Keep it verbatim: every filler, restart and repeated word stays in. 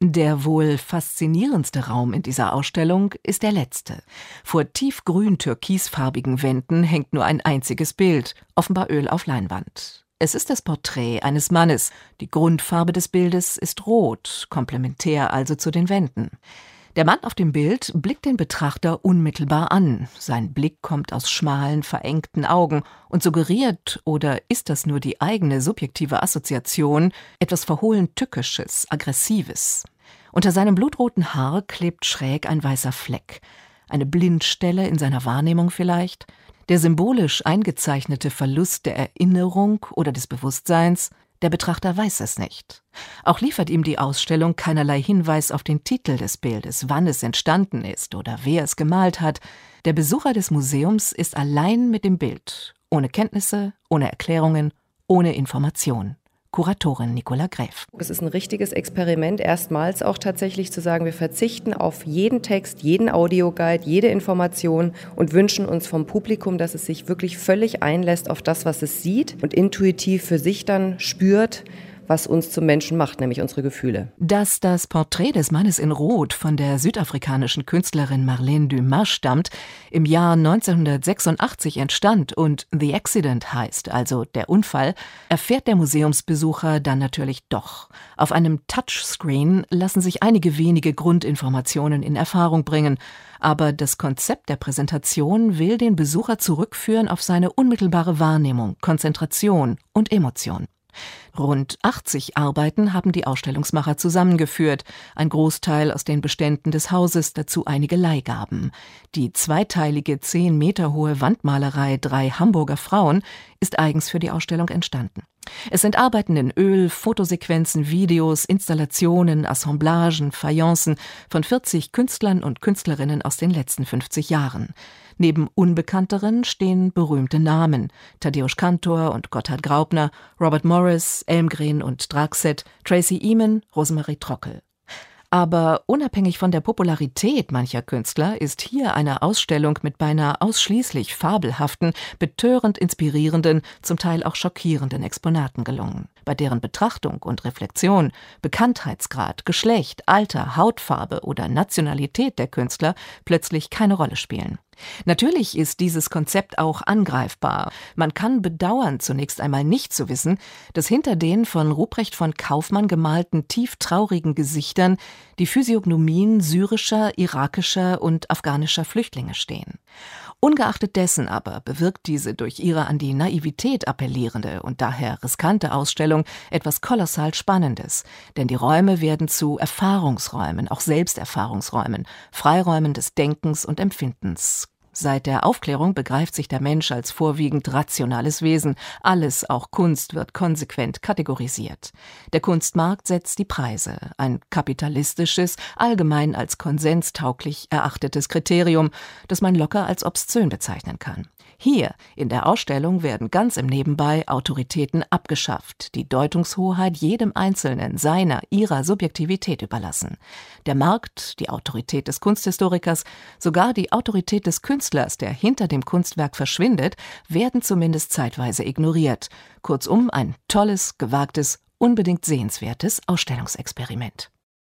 Der wohl faszinierendste Raum in dieser Ausstellung ist der letzte. Vor tiefgrün-türkisfarbigen Wänden hängt nur ein einziges Bild, offenbar Öl auf Leinwand. Es ist das Porträt eines Mannes. Die Grundfarbe des Bildes ist rot, komplementär also zu den Wänden. Der Mann auf dem Bild blickt den Betrachter unmittelbar an. Sein Blick kommt aus schmalen, verengten Augen und suggeriert, oder ist das nur die eigene subjektive Assoziation, etwas verhohlen Tückisches, Aggressives. Unter seinem blutroten Haar klebt schräg ein weißer Fleck. Eine Blindstelle in seiner Wahrnehmung vielleicht? Der symbolisch eingezeichnete Verlust der Erinnerung oder des Bewusstseins? Der Betrachter weiß es nicht. Auch liefert ihm die Ausstellung keinerlei Hinweis auf den Titel des Bildes, wann es entstanden ist oder wer es gemalt hat. Der Besucher des Museums ist allein mit dem Bild, ohne Kenntnisse, ohne Erklärungen, ohne Information. Kuratorin Nicola Gräf. Es ist ein richtiges Experiment, erstmals auch tatsächlich zu sagen, wir verzichten auf jeden Text, jeden Audioguide, jede Information und wünschen uns vom Publikum, dass es sich wirklich völlig einlässt auf das, was es sieht und intuitiv für sich dann spürt, was uns zum Menschen macht, nämlich unsere Gefühle. Dass das Porträt des Mannes in Rot von der südafrikanischen Künstlerin Marlene Dumas stammt, im Jahr neunzehnhundertsechsundachtzig entstand und The Accident heißt, also der Unfall, erfährt der Museumsbesucher dann natürlich doch. Auf einem Touchscreen lassen sich einige wenige Grundinformationen in Erfahrung bringen, aber das Konzept der Präsentation will den Besucher zurückführen auf seine unmittelbare Wahrnehmung, Konzentration und Emotion. Rund achtzig Arbeiten haben die Ausstellungsmacher zusammengeführt, ein Großteil aus den Beständen des Hauses, dazu einige Leihgaben. Die zweiteilige zehn Meter hohe Wandmalerei Drei Hamburger Frauen ist eigens für die Ausstellung entstanden. Es sind Arbeiten in Öl, Fotosequenzen, Videos, Installationen, Assemblagen, Fayencen von vierzig Künstlern und Künstlerinnen aus den letzten fünfzig Jahren. Neben Unbekannteren stehen berühmte Namen: Tadeusz Kantor und Gotthard Graupner, Robert Morris, Elmgren und Draxet, Tracy Emin, Rosemarie Trockel. Aber unabhängig von der Popularität mancher Künstler ist hier eine Ausstellung mit beinahe ausschließlich fabelhaften, betörend inspirierenden, zum Teil auch schockierenden Exponaten gelungen, bei deren Betrachtung und Reflexion Bekanntheitsgrad, Geschlecht, Alter, Hautfarbe oder Nationalität der Künstler plötzlich keine Rolle spielen. Natürlich ist dieses Konzept auch angreifbar. Man kann bedauern, zunächst einmal nicht zu wissen, dass hinter den von Ruprecht von Kaufmann gemalten tieftraurigen Gesichtern die Physiognomien syrischer, irakischer und afghanischer Flüchtlinge stehen. Ungeachtet dessen aber bewirkt diese durch ihre an die Naivität appellierende und daher riskante Ausstellung etwas kolossal Spannendes, denn die Räume werden zu Erfahrungsräumen, auch Selbsterfahrungsräumen, Freiräumen des Denkens und Empfindens. Seit der Aufklärung begreift sich der Mensch als vorwiegend rationales Wesen. Alles, auch Kunst, wird konsequent kategorisiert. Der Kunstmarkt setzt die Preise. Ein kapitalistisches, allgemein als konsenstauglich erachtetes Kriterium, das man locker als obszön bezeichnen kann. Hier in der Ausstellung werden ganz im Nebenbei Autoritäten abgeschafft, die Deutungshoheit jedem Einzelnen seiner, ihrer Subjektivität überlassen. Der Markt, die Autorität des Kunsthistorikers, sogar die Autorität des Künstlers, der hinter dem Kunstwerk verschwindet, werden zumindest zeitweise ignoriert. Kurzum, ein tolles, gewagtes, unbedingt sehenswertes Ausstellungsexperiment.